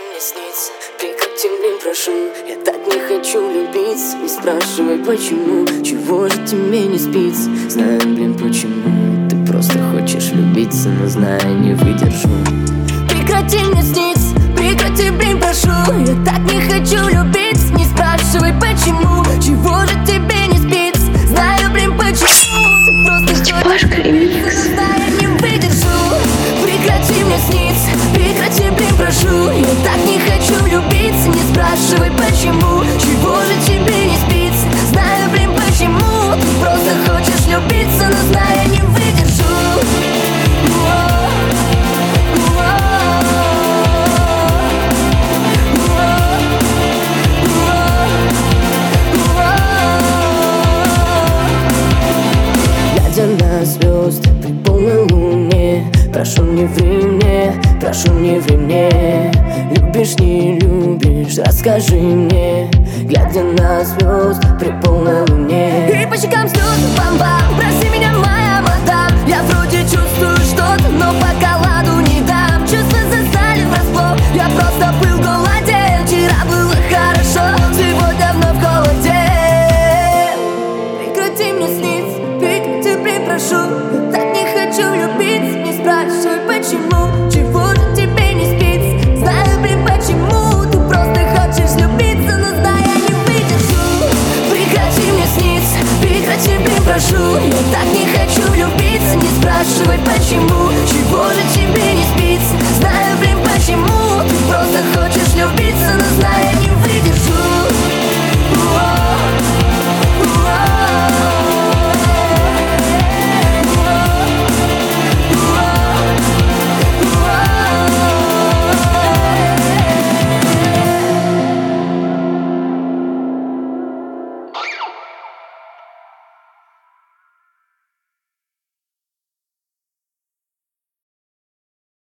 мне снится. Прекрати, блин, прошу, я так не хочу любиться. Не спрашивай почему, чего же тебе не спится. Знаю, блин, почему ты просто хочешь любиться, но знаю, не выдержу. Прекрати мне сниться, прекрати, блин, прошу. Я так не хочу любиться. Не спрашивай почему, чего же тебе не спится. Знаю, блин, почему ты просто хочешь любиться, но знаю, не выдержу. Прекрати мне сниться, прекрати, блин, прошу. Я так не хочу любиться. Не спрашивай почему, чего же тебе не спится. Знаю, блин, почему ты просто хочешь любиться, но знаю, не выдержу. Глядя на звезды при полной луне, прошу, не ври мне, прошу, не ври мне. Любишь, не любишь, расскажи мне. Глядя на звезды при полной луне. И по щекам слезы, бам-бам, прости меня, моя мадам. Я вроде чувствую что-то, но пока